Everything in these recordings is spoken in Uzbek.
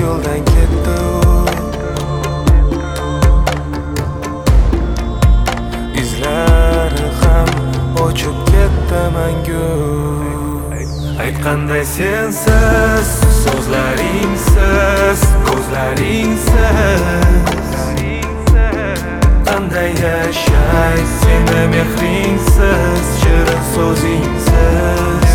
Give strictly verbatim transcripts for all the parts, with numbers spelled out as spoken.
yo'ldan ketdi izlari ham o'chib ketdi mangu. Aytqanday sensiz, so'zlaringsiz, ko'zlaringsiz qanday yashay seni mehringsiz, shirin so'zingsiz.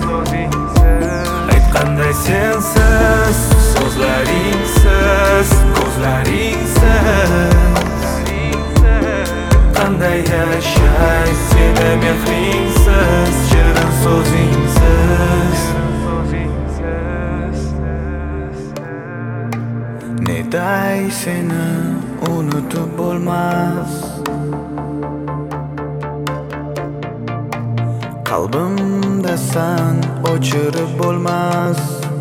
Aytqanday sensiz, so'zlaringsiz, ko'zlaringsiz qanday yashay seni mehringsiz, shirin so'zingsiz. Neday seni unutib bo'lmas, qalbimda san o'chirib bo'lmas.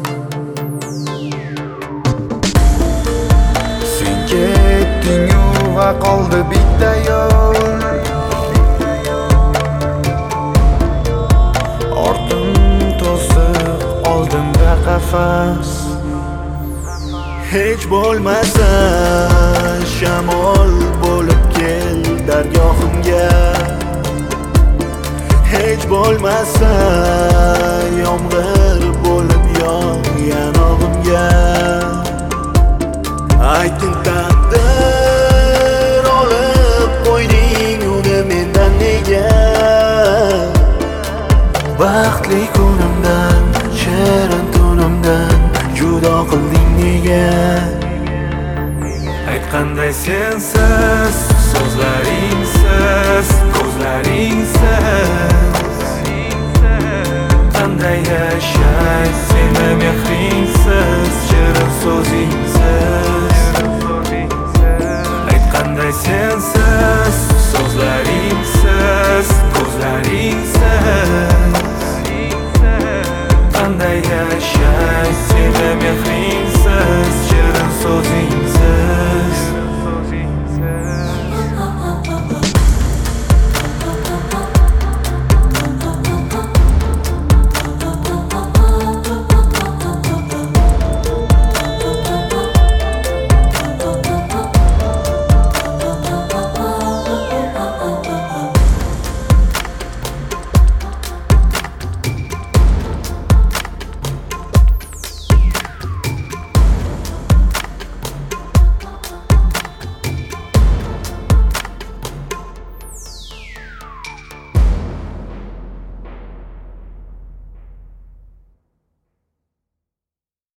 Sen ketding-u va qoldi bitta yo'l, ortim to'siq, oldimda qafas. Hech bo'lmasa shamol bo'lib kel dargohimga, hech bo'lmasa yomg'ir bo'lib yog' yanog'imga. Ayting taqdir olib qo'yding uni mendan nega? Baxtli kunimdan, shirin tunimdan judo qilding nega? Aytqanday sensiz, so'zlaringsiz, ko'zlaringsiz qanday yashay seni mehringsiz,